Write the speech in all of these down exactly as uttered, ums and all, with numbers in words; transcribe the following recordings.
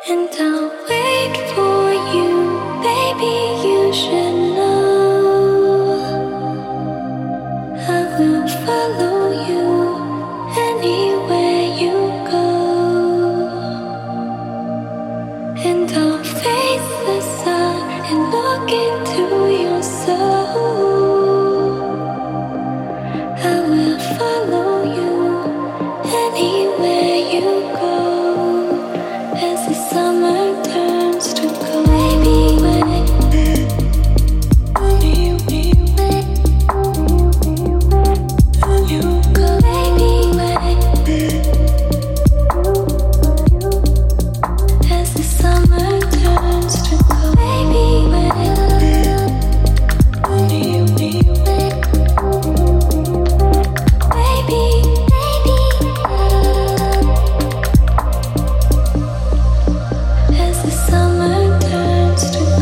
And I'll wait for you, baby, you should know. I will follow you anywhere you go. And I'll face the sun and look into your soul. I will follow you anywhere you go. As the summer turns to cold, baby, when you go, baby, when as the summer turns to cold, baby, when you baby, as the summer turns to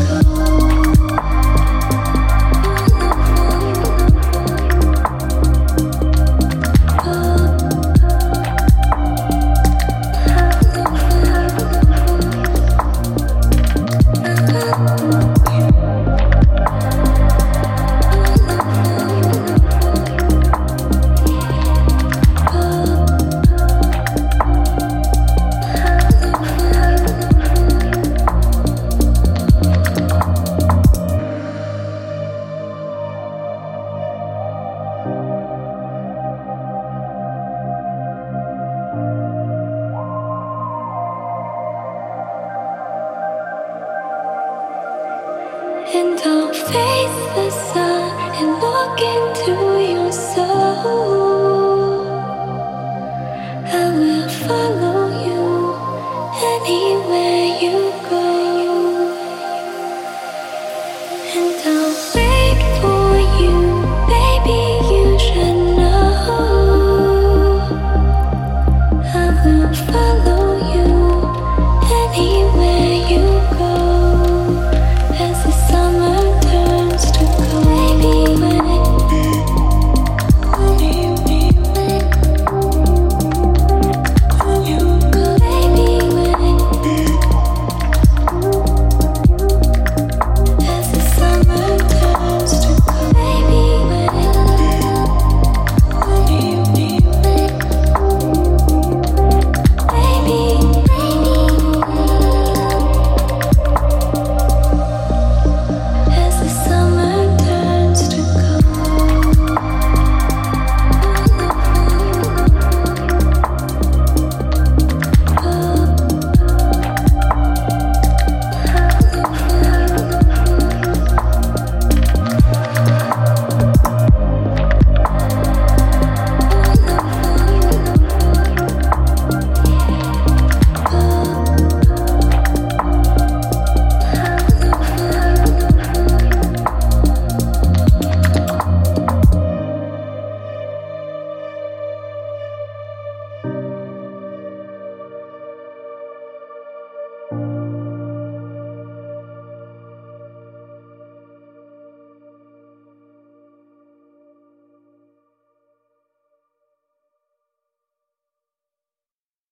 and I'll face the sun and look into your soul. I will follow you anywhere